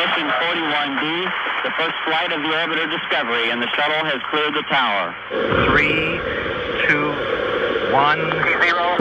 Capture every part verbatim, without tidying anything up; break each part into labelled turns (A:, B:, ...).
A: Mission forty-one D, the first flight of the orbiter Discovery, and the shuttle has cleared the tower.
B: Three, two, one,
A: zero.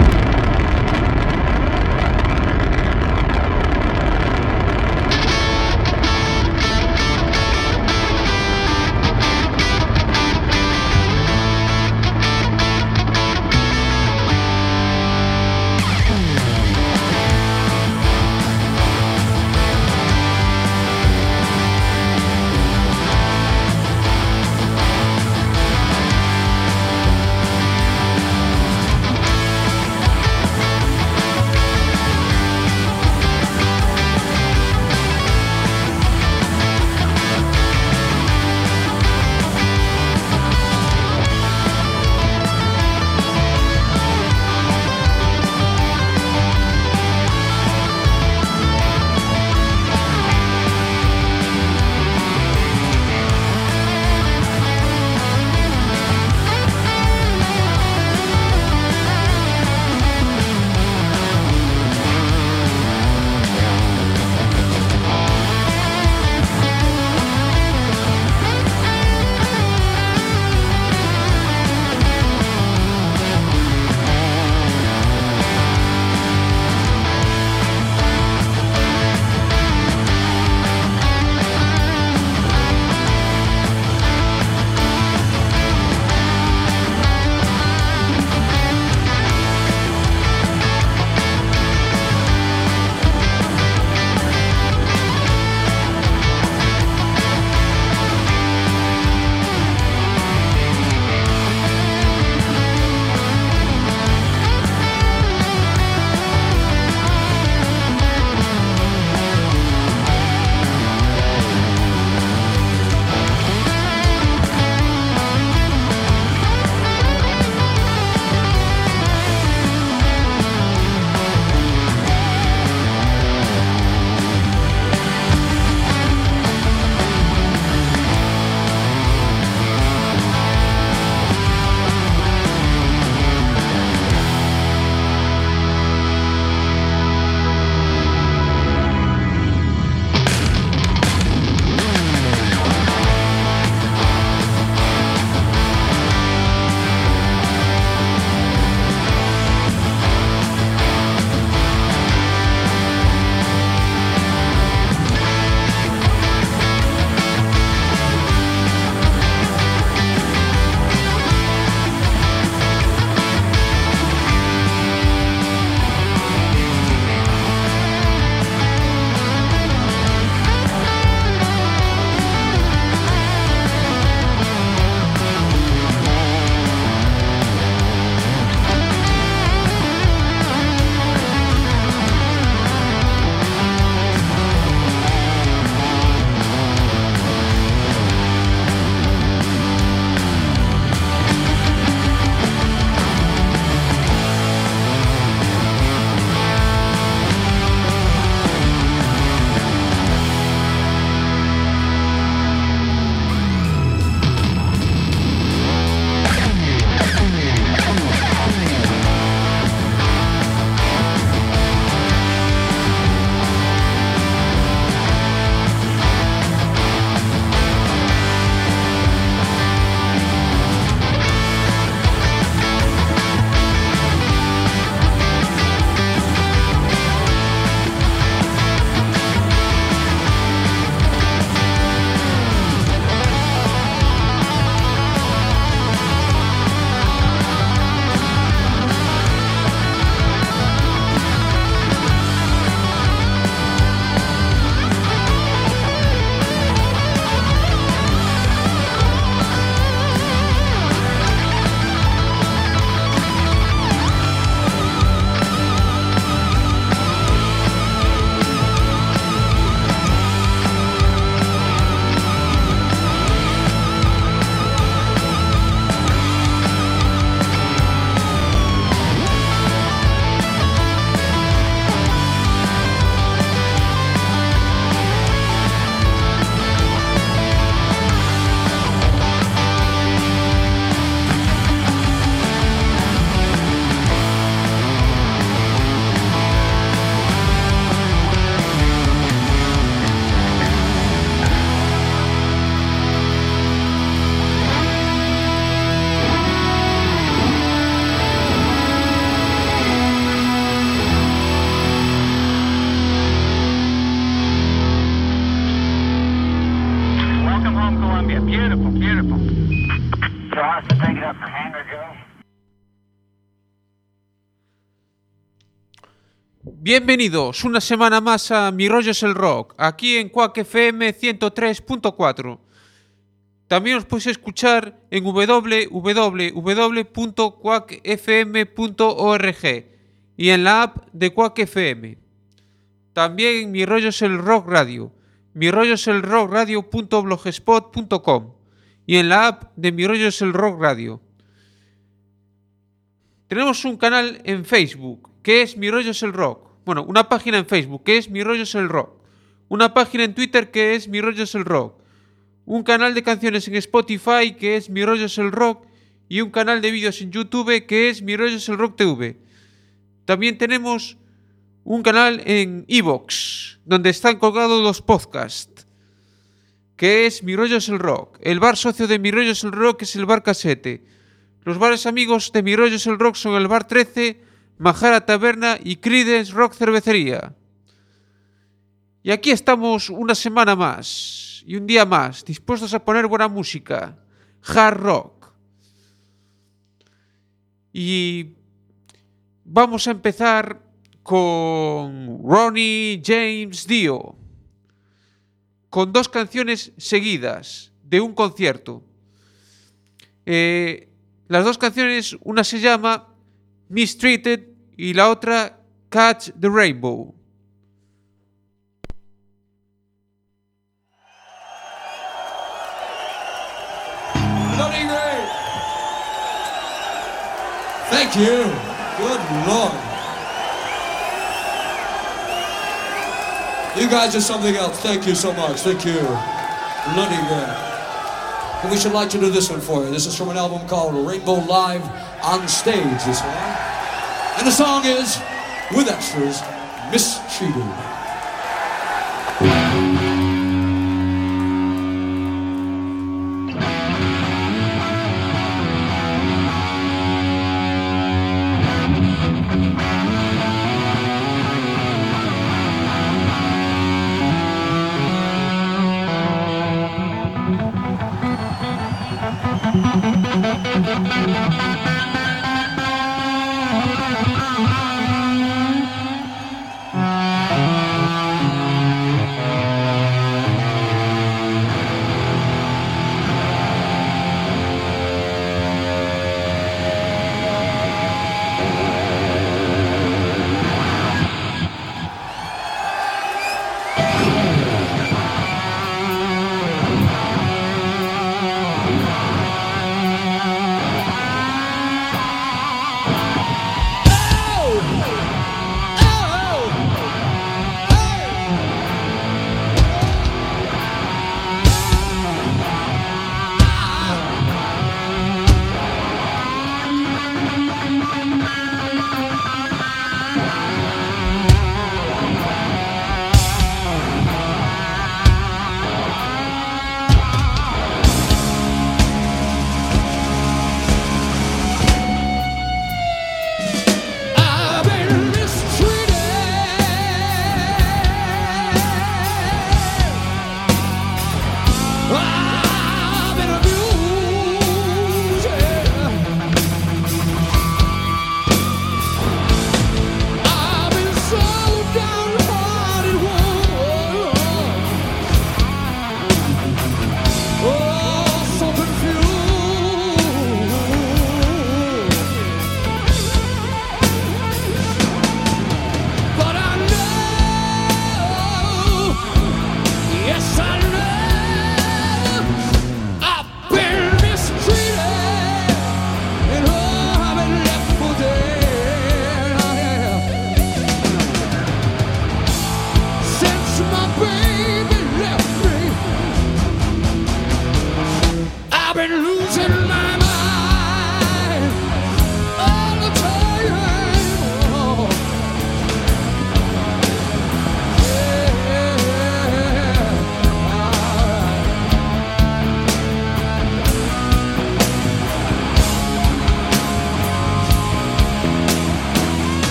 B: triple.
A: So Austin, take it up for hangar, Joe.
C: Bienvenidos una semana más a Mi Rollo es el Rock, aquí en Quack F M ciento tres punto cuatro. También os podéis escuchar en doble u doble u doble u punto quack f m punto org y en la app de Quack F M. También Mi Rollo es el Rock Radio, mi rollo es el rock radio punto blogspot punto com y en la app de Mi Rollo es el Rock Radio. Tenemos un canal en Facebook que es Mi Rollo es el Rock. Bueno, una página en Facebook que es Mi Rollo es el Rock. Una página en Twitter que es Mi Rollo es el Rock. Un canal de canciones en Spotify que es Mi Rollo es el Rock. Y un canal de vídeos en YouTube que es Mi Rollo es el Rock T V. También tenemos un canal en iVoox, donde están colgados los podcasts, que es Mi Rollo es el Rock. El bar socio de Mi Rollo es el Rock es el Bar Casete. Los bares amigos de Mi Rollo es el Rock son el Bar trece, Majara Taberna y Creedence Rock Cervecería. Y aquí estamos una semana más y un día más, dispuestos a poner buena música, hard rock. Y vamos a empezar con Ronnie James Dio, con dos canciones seguidas de un concierto. Eh, las dos canciones, una se llama Mistreated y la otra Catch the Rainbow.
D: Bloody great. Thank you. Good Lord. You guys are something else. Thank you so much. Thank you. Bloody great. And we should like to do this one for you. This is from an album called Rainbow Live on Stage, this one. And the song is, with extras, Mistreated.
E: Thank you.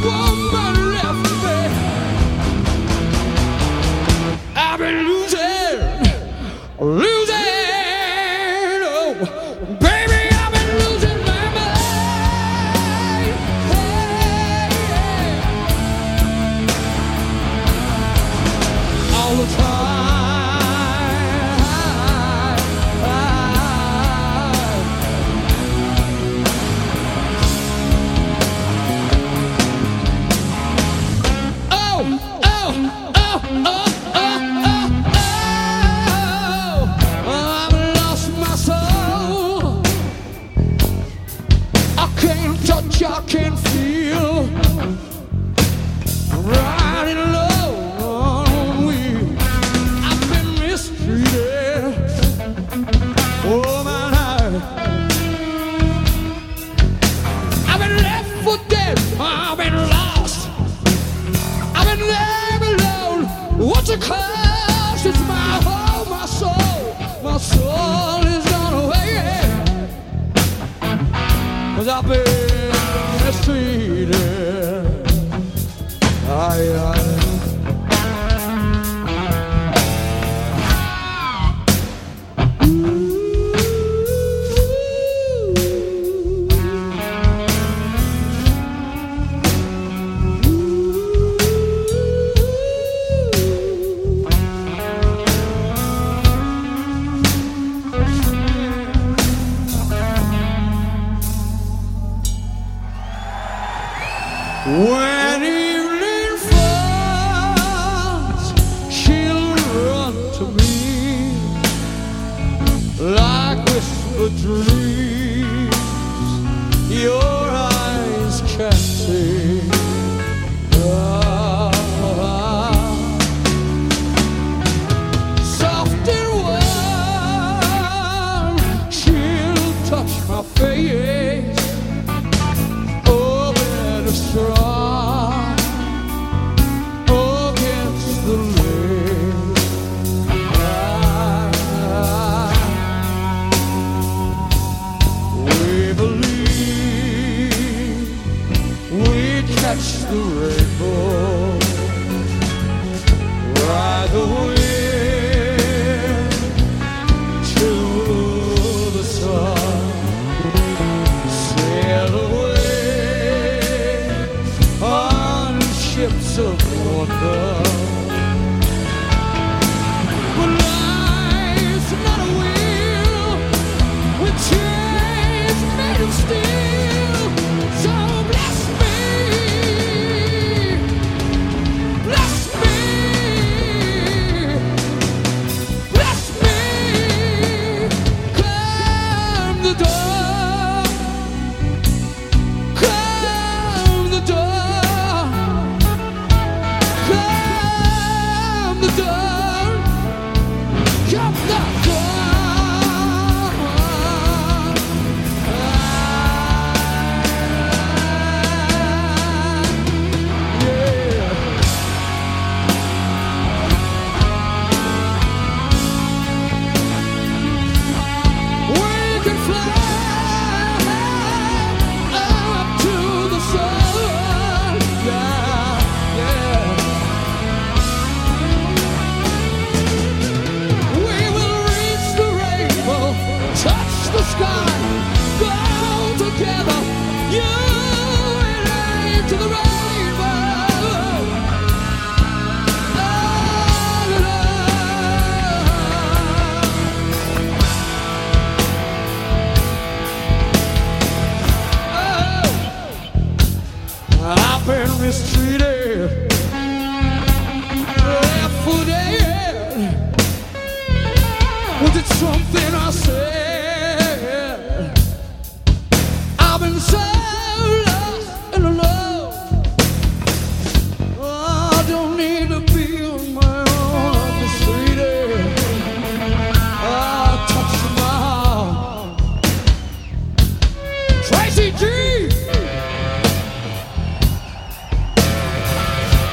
D: woman left me. I've been losing, losing. Oh, baby, I've been losing my mind. Hey, hey. All the time. I can feel riding lonely. I've been mistreated all my life. I've been left for dead. I've been lost. I've been there alone. What's the cost? It's my whole, my soul. My soul is gone away. 'Cause I've been mistreated. Aye, aye. When evening falls, she'll run to me like whispered dreams your eyes can't see. Ah, soft and warm, she'll touch my face. Strong against the lake. We believe we catch the rainbow, ride the wind to the sun, sail away ships of wonder. But life's not a wheel with chains made of steel. So bless me, bless me, bless me. Come the door, come the door. Mistreated, left for dead. Was it something I said? I've been so lost and alone. I don't need to be on my own. Mistreated, I touched my heart. Tracy G.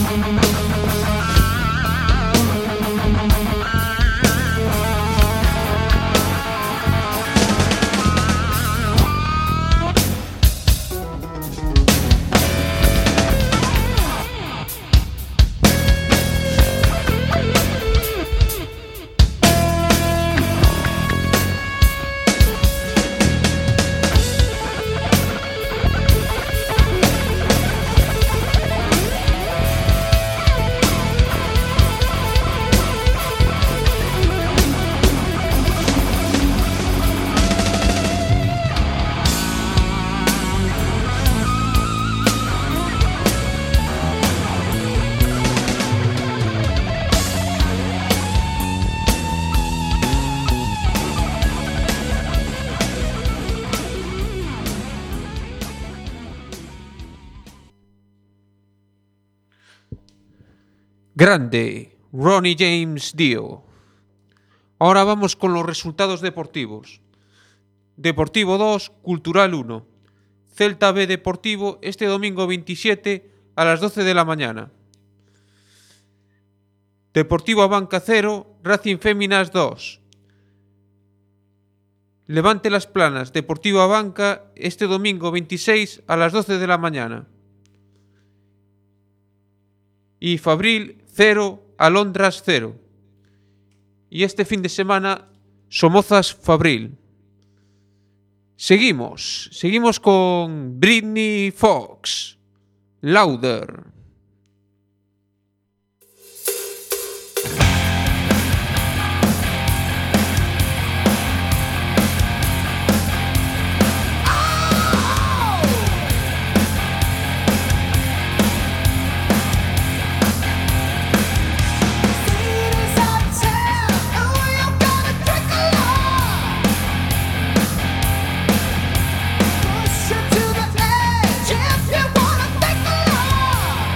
C: Grande, Ronnie James Dio. Ahora vamos con los resultados deportivos. Deportivo dos, Cultural uno. Celta B Deportivo este domingo veintisiete a las doce de la mañana. Deportivo Abanca cero, Racing Féminas dos. Levante Las Planas, Deportivo Abanca este domingo veintiséis a las doce de la mañana. Y Fabril cero, Alondras cero. Y este fin de semana, Somozas Fabril. Seguimos, seguimos con Britney Fox, Louder.
E: Push you to the edge if you wanna take a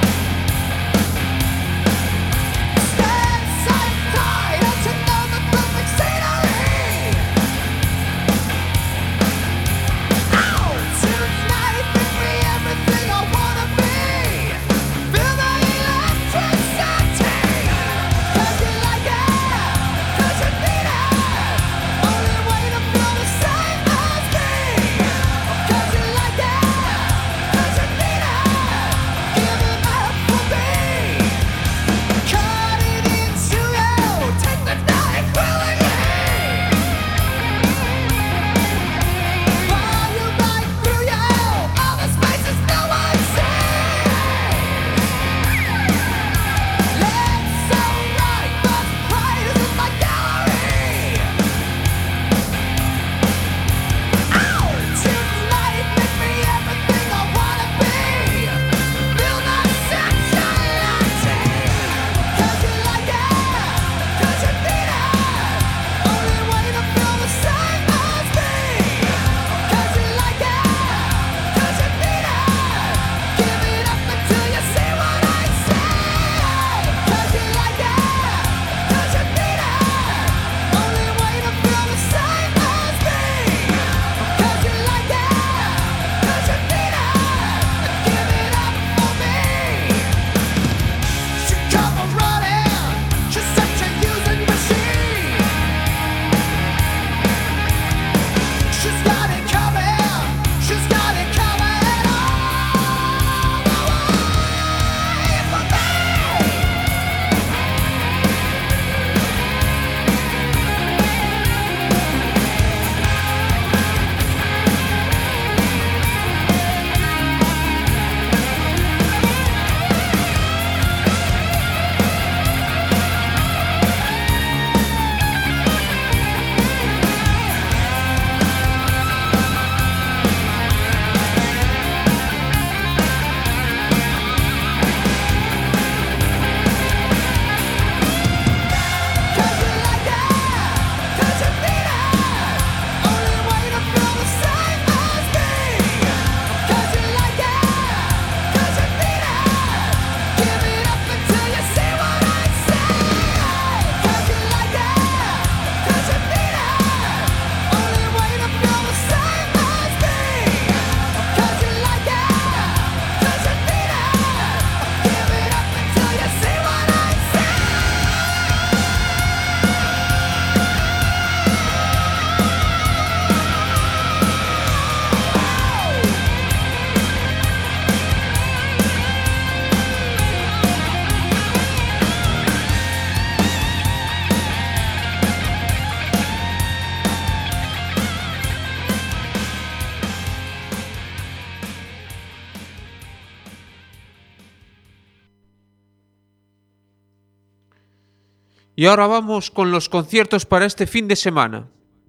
C: Y ahora vamos con los conciertos para este fin de semana.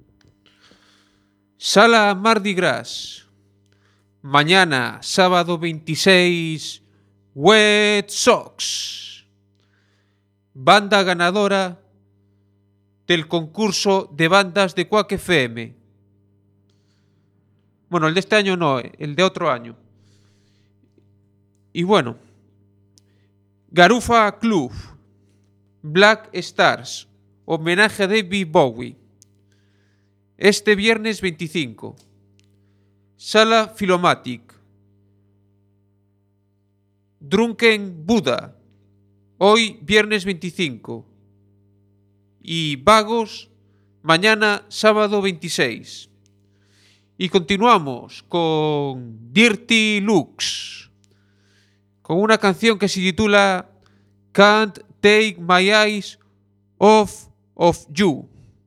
C: Sala Mardi Gras. Mañana, sábado veintiséis, Wet Sox. Banda ganadora del concurso de bandas de Quack F M. Bueno, el de este año no, el de otro año. Y bueno, Garufa Club, Black Stars, homenaje a David Bowie. Este viernes veinticinco. Sala Philomatic. Drunken Buddha, hoy viernes veinticinco. Y Vagos, mañana sábado veintiséis. Y continuamos con Dirty Looks, con una canción que se titula Can't Take My Eyes Off of You.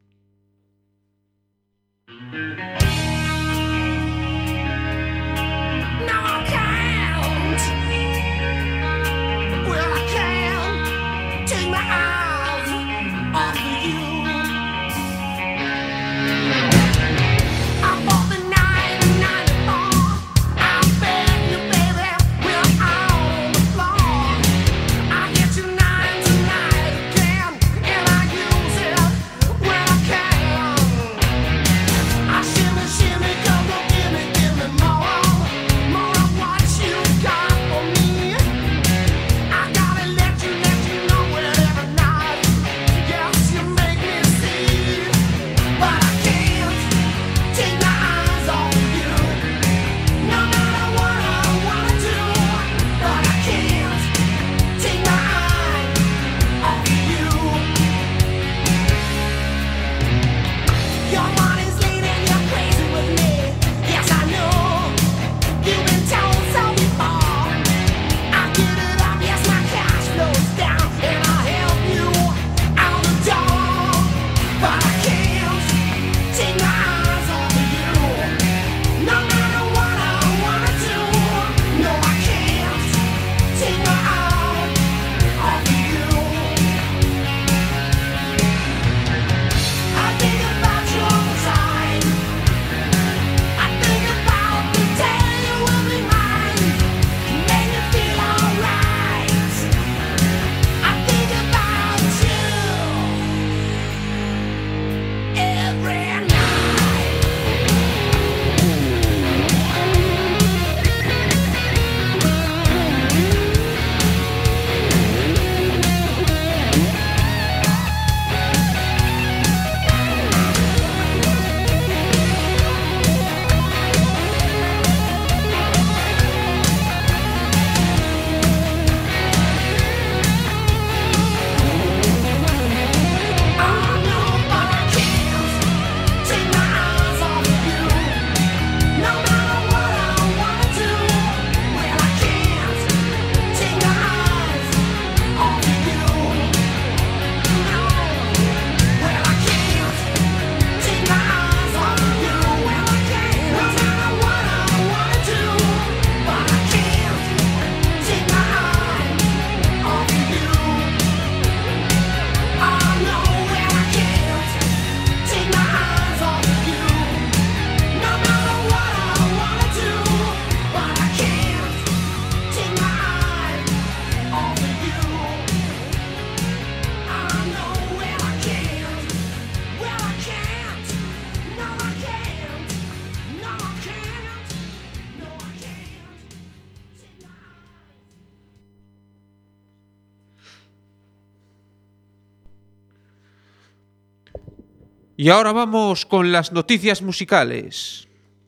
C: Y ahora vamos con las noticias musicales.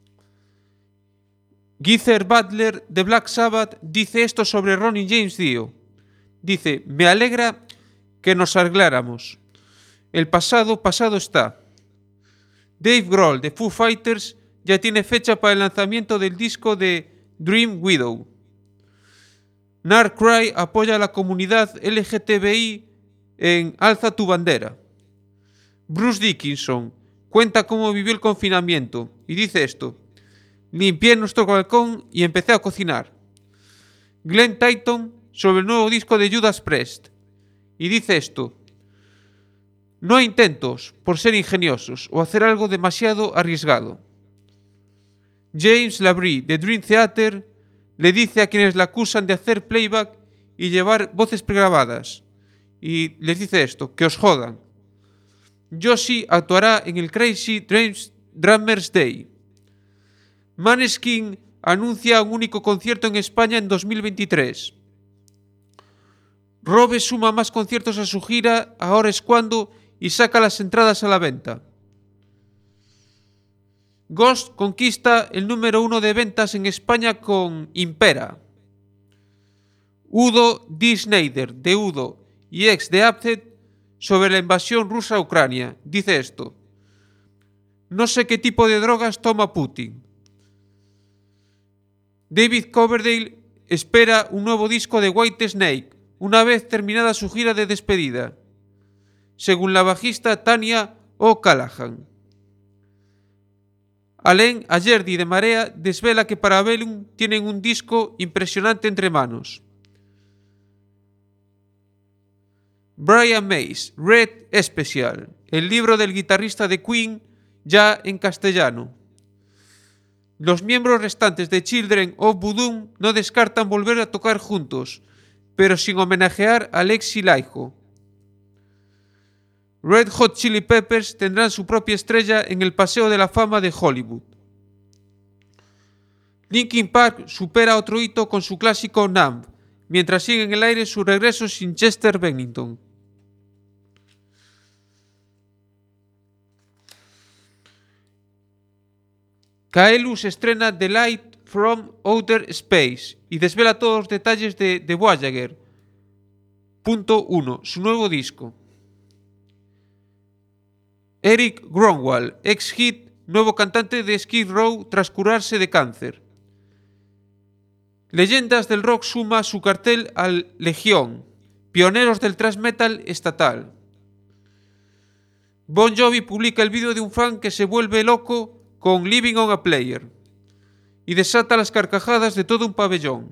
C: Geezer Butler de Black Sabbath dice esto sobre Ronnie James Dio. Dice: me alegra que nos arregláramos. El pasado, pasado está. Dave Grohl de Foo Fighters ya tiene fecha para el lanzamiento del disco de Dream Widow. Narcry apoya a la comunidad L G T B I en Alza tu bandera. Bruce Dickinson cuenta cómo vivió el confinamiento y dice esto: limpié nuestro balcón y empecé a cocinar. Glenn Titon sobre el nuevo disco de Judas Priest y dice esto: No hay intentos por ser ingeniosos o hacer algo demasiado arriesgado. James Labrie, de Dream Theater, le dice a quienes la acusan de hacer playback y llevar voces pregrabadas, y les dice esto, que os jodan. Josie actuará en el Crazy Dreams Drummers Day. Maneskin anuncia un único concierto en España en dos mil veintitrés. Robe suma más conciertos a su gira Ahora es cuando y saca las entradas a la venta. Ghost conquista el número uno de ventas en España con Impera. Udo D. Snyder, de Udo y ex de Abced, sobre la invasión rusa a Ucrania, dice esto: no sé qué tipo de drogas toma Putin. David Coverdale espera un nuevo disco de Whitesnake una vez terminada su gira de despedida, según la bajista Tania O'Callaghan. Alain Ayerdi de Marea desvela que Parabellum tienen un disco impresionante entre manos. Brian Mays, Red Special, el libro del guitarrista de Queen, ya en castellano. Los miembros restantes de Children of Bodom no descartan volver a tocar juntos, pero sin homenajear a Alexi Laiho. Red Hot Chili Peppers tendrán su propia estrella en el Paseo de la Fama de Hollywood. Linkin Park supera otro hito con su clásico Numb, mientras sigue en el aire su regreso sin Chester Bennington. Kaelus estrena The Light from Outer Space y desvela todos los detalles de The Voyager punto uno, su nuevo disco. Eric Grönwall, ex Hit, nuevo cantante de Skid Row tras curarse de cáncer. Leyendas del rock suma su cartel al Legión, pioneros del thrash metal estatal. Bon Jovi publica el vídeo de un fan que se vuelve loco con Living on a Player y desata las carcajadas de todo un pabellón.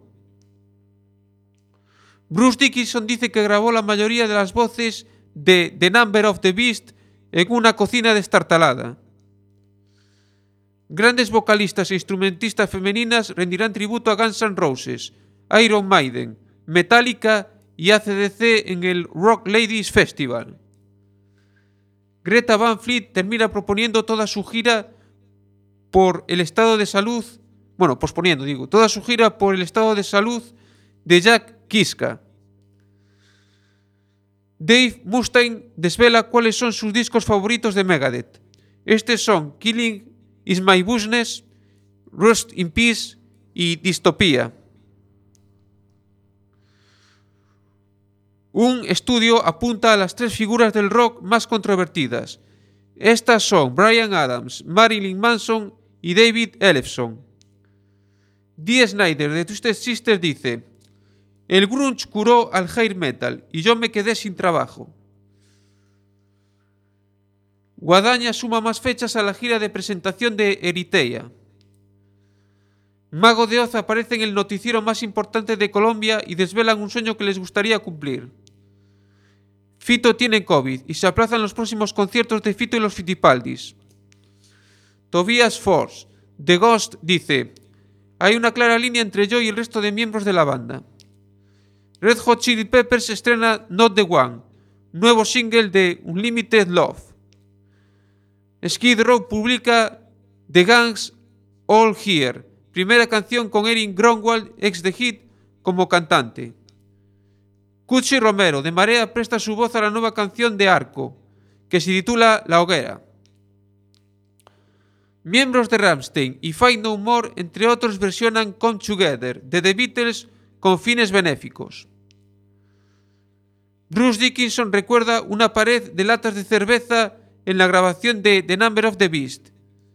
C: Bruce Dickinson dice que grabó la mayoría de las voces de The Number of the Beast en una cocina destartalada. Grandes vocalistas e instrumentistas femeninas rendirán tributo a Guns N' Roses, Iron Maiden, Metallica y A C D C en el Rock Ladies Festival. Greta Van Fleet termina proponiendo toda su gira por el estado de salud, bueno, posponiendo, digo, toda su gira por el estado de salud de Jack Kiska. Dave Mustaine desvela cuáles son sus discos favoritos de Megadeth. Estos son Killing Is My Business, Rust in Peace y Distopía. Un estudio apunta a las tres figuras del rock más controvertidas. Estas son Bryan Adams, Marilyn Manson y David Ellefson. Dee Snider de Twisted Sister dice: el grunge curó al hair metal y yo me quedé sin trabajo. Guadaña suma más fechas a la gira de presentación de Eritrea. Mago de Oz aparece en el noticiero más importante de Colombia y desvelan un sueño que les gustaría cumplir. Fito tiene COVID y se aplazan los próximos conciertos de Fito y los Fitipaldis. Tobias Force, The Ghost, dice: hay una clara línea entre yo y el resto de miembros de la banda. Red Hot Chili Peppers estrena Not the One, nuevo single de Unlimited Love. Skid Row publica The Gang's All Here, primera canción con Eric Grönwall, ex de Hit, como cantante. Cuchi Romero, de Marea, presta su voz a la nueva canción de Arco, que se titula La Hoguera. Miembros de Rammstein y Fight No More, entre otros, versionan Come Together, de The Beatles, con fines benéficos. Bruce Dickinson recuerda una pared de latas de cerveza en la grabación de The Number of the Beast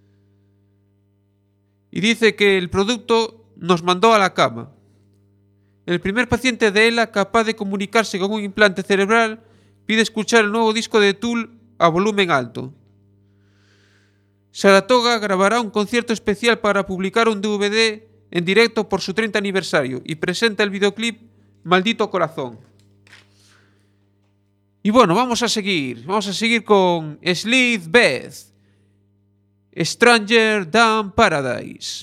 C: y dice que el producto nos mandó a la cama. El primer paciente de E L A capaz de comunicarse con un implante cerebral pide escuchar el nuevo disco de Tool a volumen alto. Saratoga grabará un concierto especial para publicar un D V D en directo por su treinta aniversario y presenta el videoclip Maldito Corazón. Y bueno, vamos a seguir. Vamos a seguir con Sleep Beth, Stranger Than Paradise.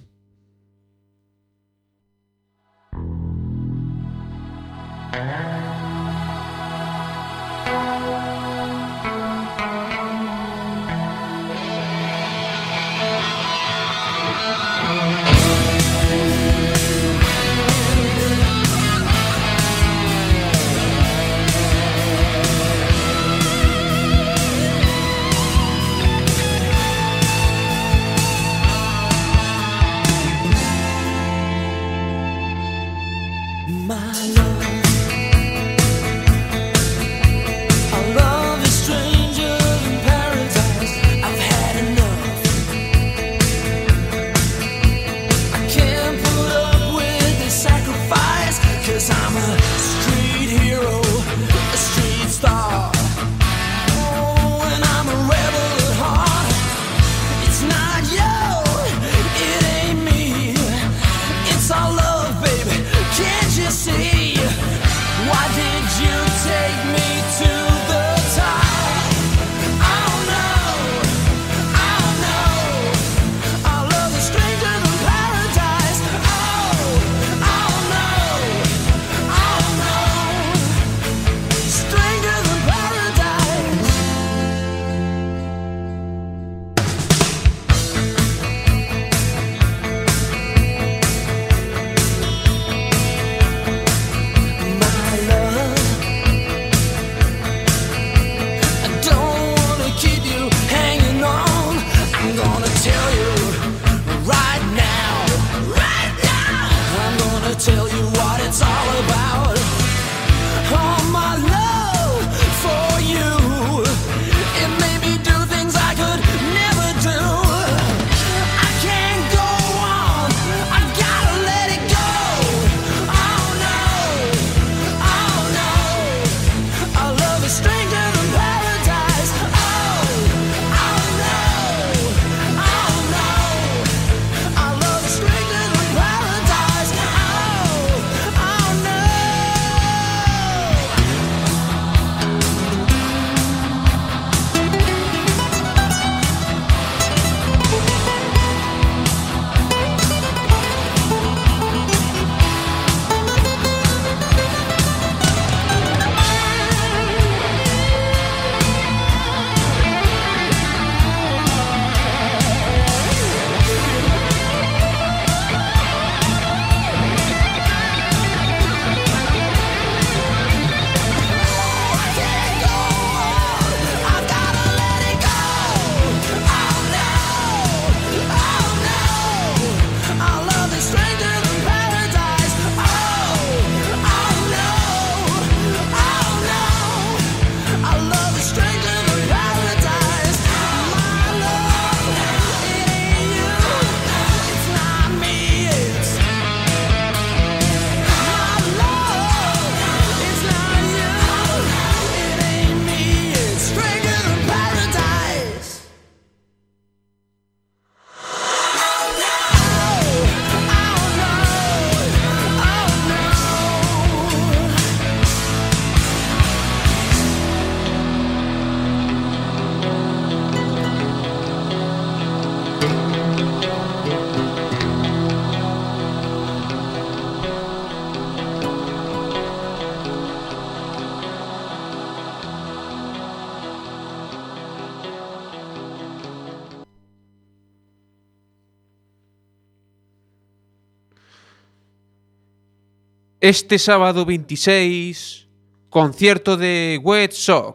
C: Este sábado veintiséis, concierto de Wet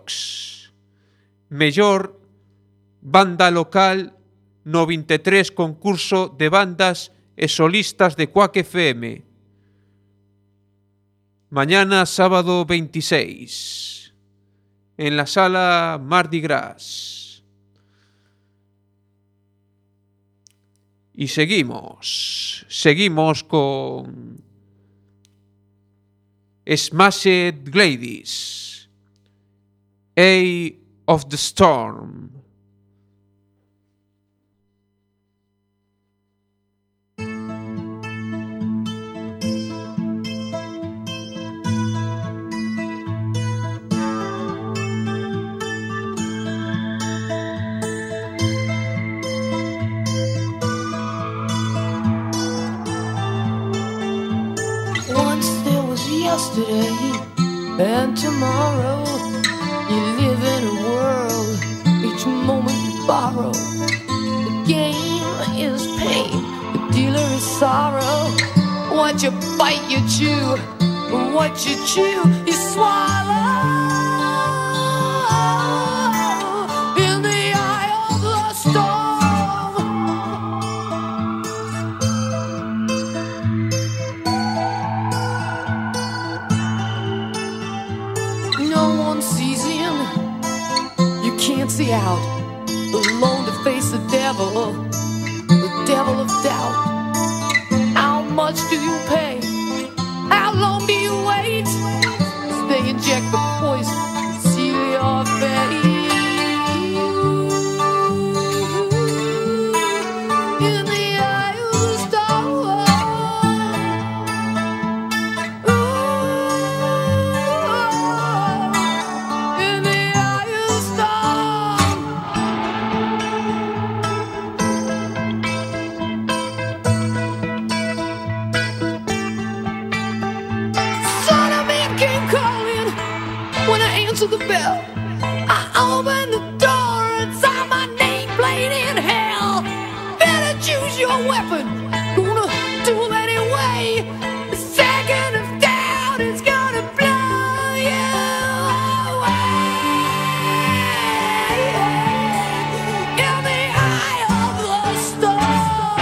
C: Sox. Mellor banda local no vinte e tres concurso de bandas e solistas de Quack F M. Mañana sábado veintiséis, en la sala Mardi Gras. Y seguimos, seguimos con Smashed Ladies, Eye of the Storm.
E: yesterday and tomorrow. You live in a world, each moment you borrow. The game is pain, the dealer is sorrow. What you bite, you chew, and what you chew, you swallow. In the eye of the storm. No one sees in, you can't see out. Alone to face the devil, the devil of doubt. How much do you pay? How long do you wait? As they inject the poison, seal your fate. In the eye of the storm. In the eye of the storm. Son of man came calling when I answered the bell. I opened the door and saw my name played in hell. Better choose your weapon, gonna do it anyway. The second of doubt is gonna blow you away. In the eye of the storm.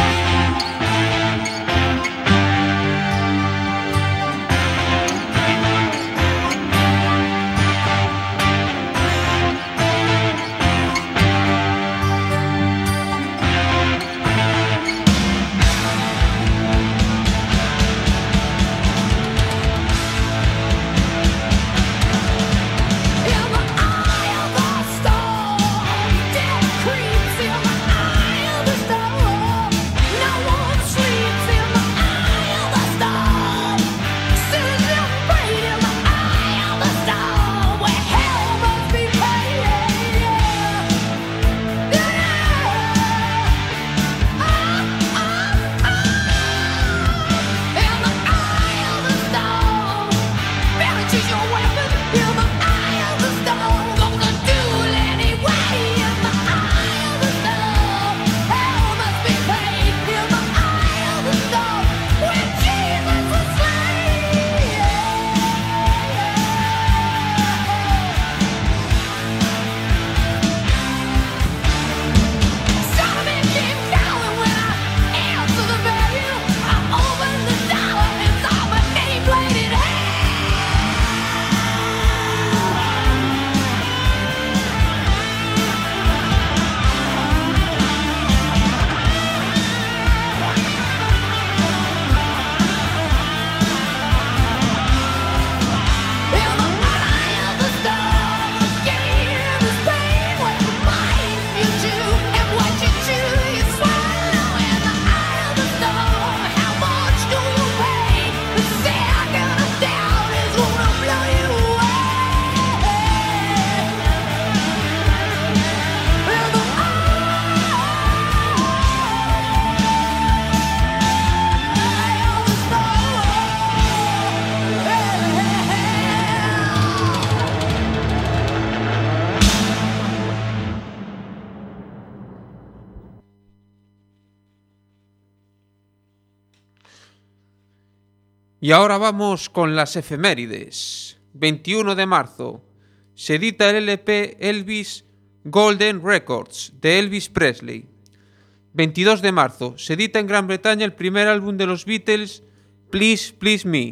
C: Y ahora vamos con las efemérides. veintiuno de marzo. Se edita el L P Elvis Golden Records de Elvis Presley. veintidós de marzo. Se edita en Gran Bretaña el primer álbum de los Beatles, Please Please Me.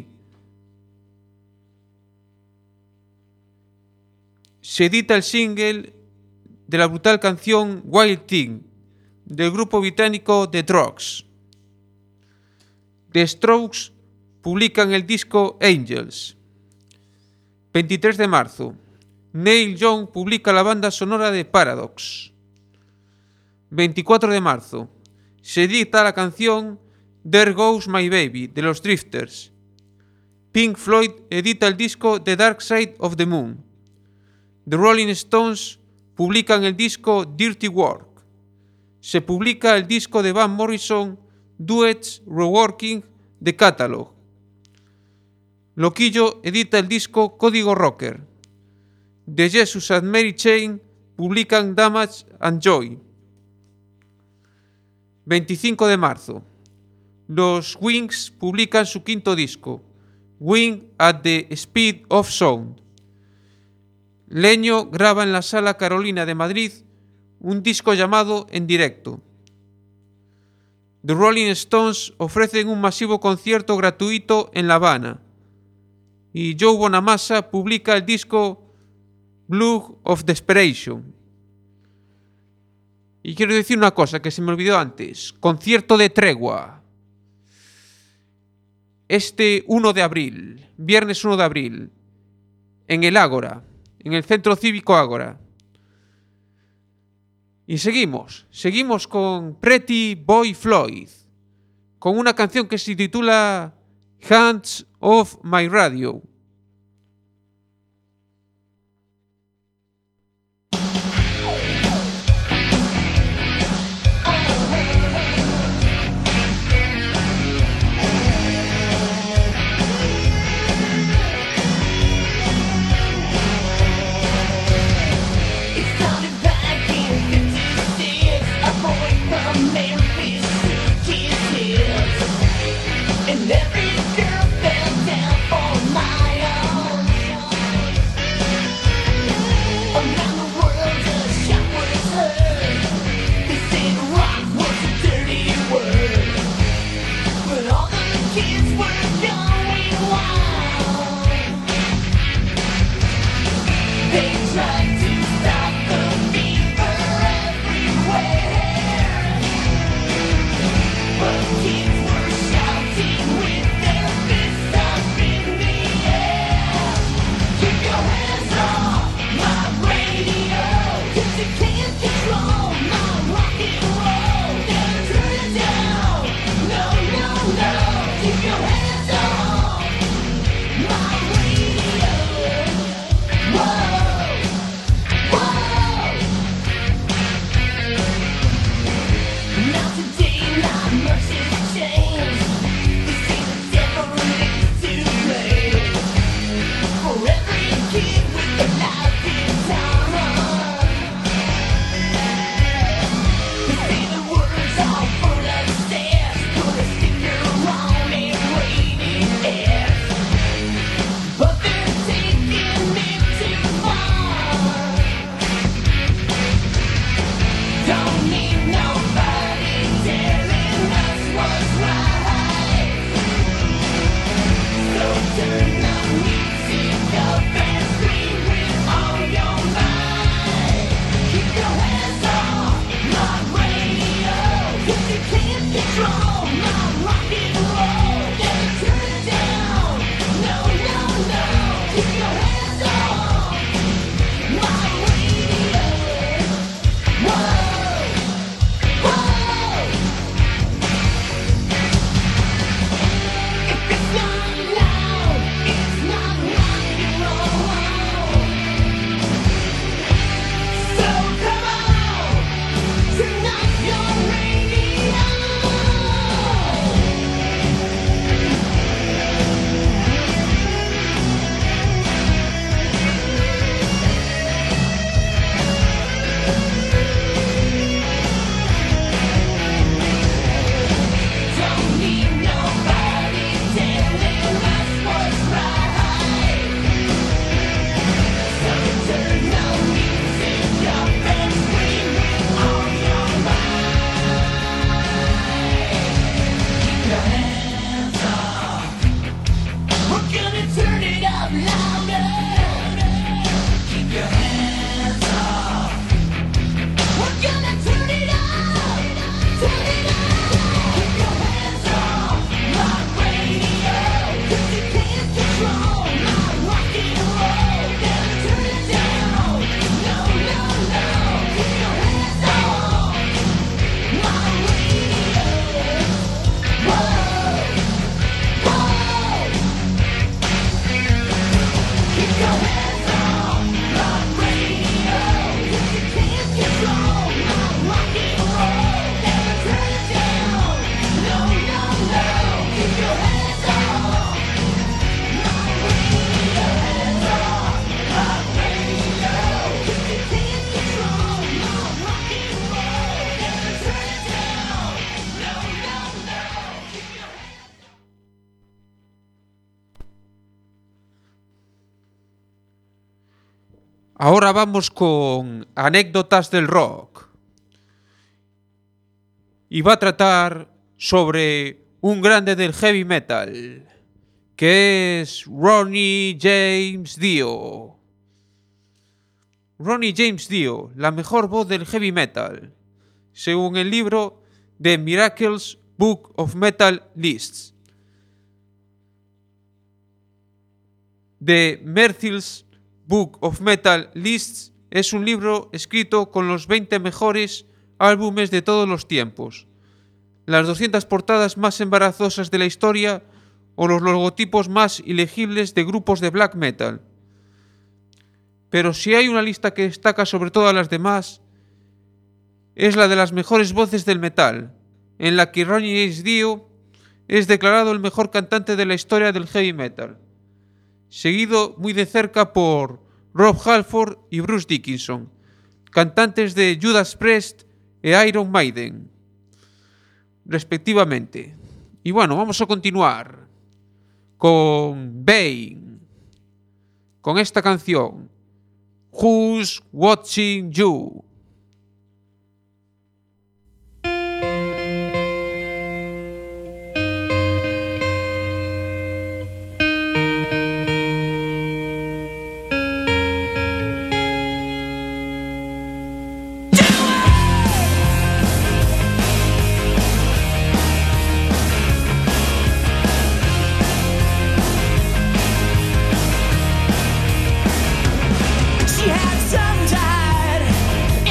C: Se edita el single de la brutal canción Wild Thing del grupo británico The Drugs. The Strokes publican el disco Angels. veintitrés de marzo. Neil Young publica la banda sonora de Paradox. veinticuatro de marzo. Se edita la canción There Goes My Baby de los Drifters. Pink Floyd edita el disco The Dark Side of the Moon. The Rolling Stones publican el disco Dirty Work. Se publica el disco de Van Morrison Duets Reworking The Catalog. Loquillo edita el disco Código Rocker. The Jesus and Mary Chain publican Damage and Joy. veinticinco de marzo. Los Wings publican su quinto disco, Wing at the Speed of Sound. Leño graba en la Sala Carolina de Madrid un disco llamado En Directo. The Rolling Stones ofrecen un masivo concierto gratuito en La Habana. Y Joe Bonamassa publica el disco Blue of Desperation. Y quiero decir una cosa que se me olvidó antes. Concierto de tregua. Este uno de abril, viernes uno de abril, en el Ágora, en el Centro Cívico Ágora. Y seguimos, seguimos con Pretty Boy Floyd, con una canción que se titula Hands Off My Radio. Ahora vamos con anécdotas del rock. Y va a tratar sobre un grande del heavy metal, que es Ronnie James Dio. Ronnie James Dio, la mejor voz del heavy metal, según el libro The Miracles Book of Metal Lists. The Miracles Book of Metal Lists es un libro escrito con los veinte mejores álbumes de todos los tiempos, las doscientas portadas más embarazosas de la historia o los logotipos más ilegibles de grupos de black metal. Pero si hay una lista que destaca sobre todas las demás, es la de las mejores voces del metal, en la que Ronnie James Dio es declarado el mejor cantante de la historia del heavy metal, seguido muy de cerca por Rob Halford y Bruce Dickinson, cantantes de Judas Priest e Iron Maiden, respectivamente. Y bueno, vamos a continuar con Bane, con esta canción, Who's Watching You?
E: She had some died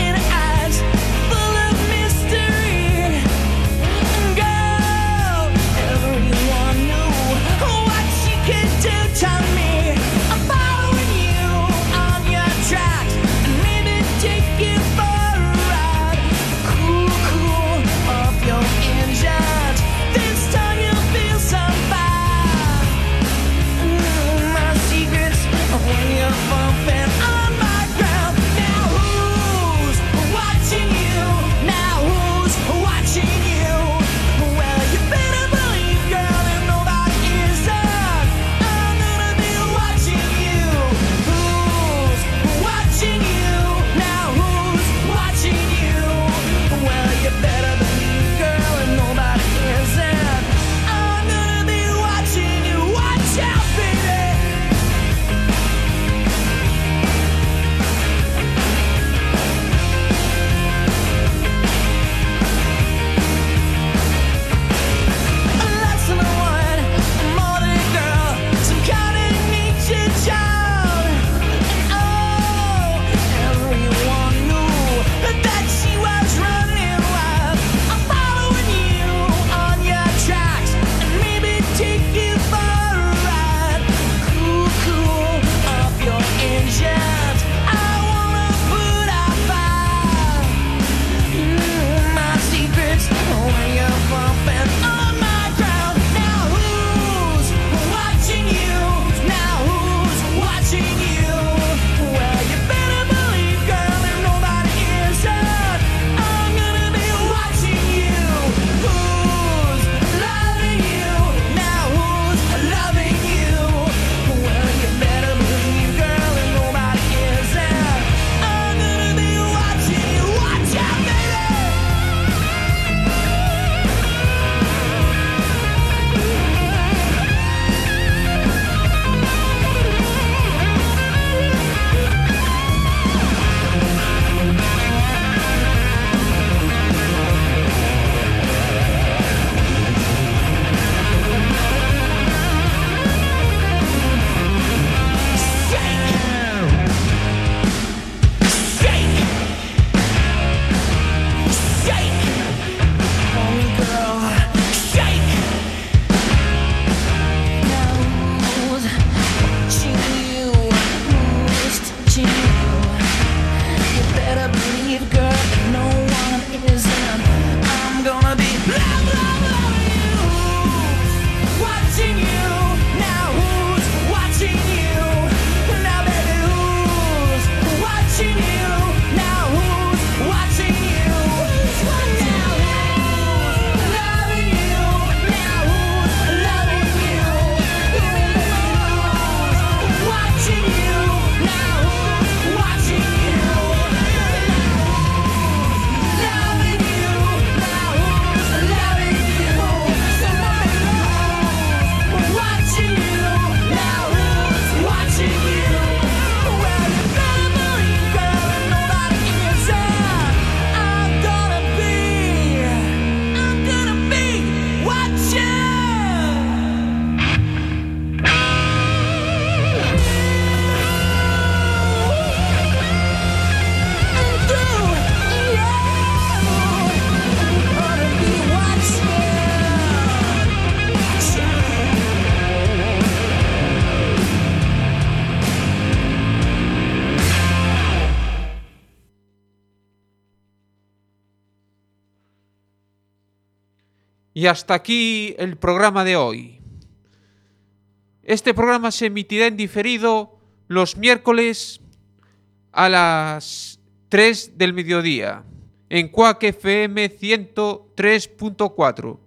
C: Y hasta aquí el programa de hoy. Este programa se emitirá en diferido los miércoles a las tres del mediodía en Quack F M ciento tres punto cuatro.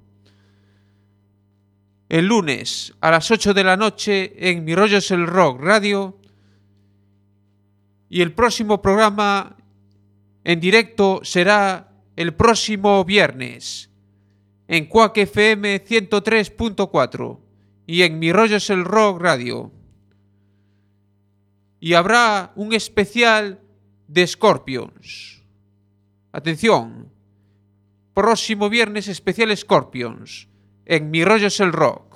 C: El lunes a las ocho de la noche en Mi Rollo es el Rock Radio. Y el próximo programa en directo será el próximo viernes en Quack F M ciento tres punto cuatro y en Mi Rollo es el Rock Radio. Y habrá un especial de Scorpions. Atención, próximo viernes especial Scorpions en Mi Rollo es el Rock.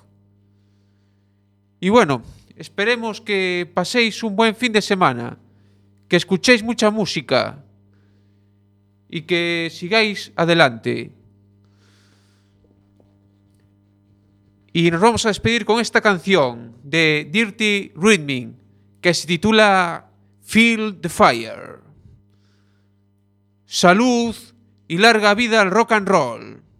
C: Y bueno, esperemos que paséis un buen fin de semana, que escuchéis mucha música y que sigáis adelante. Y nos vamos a despedir con esta canción de Dirty Rhythm que se titula Feel the Fire. Salud y larga vida al rock and roll.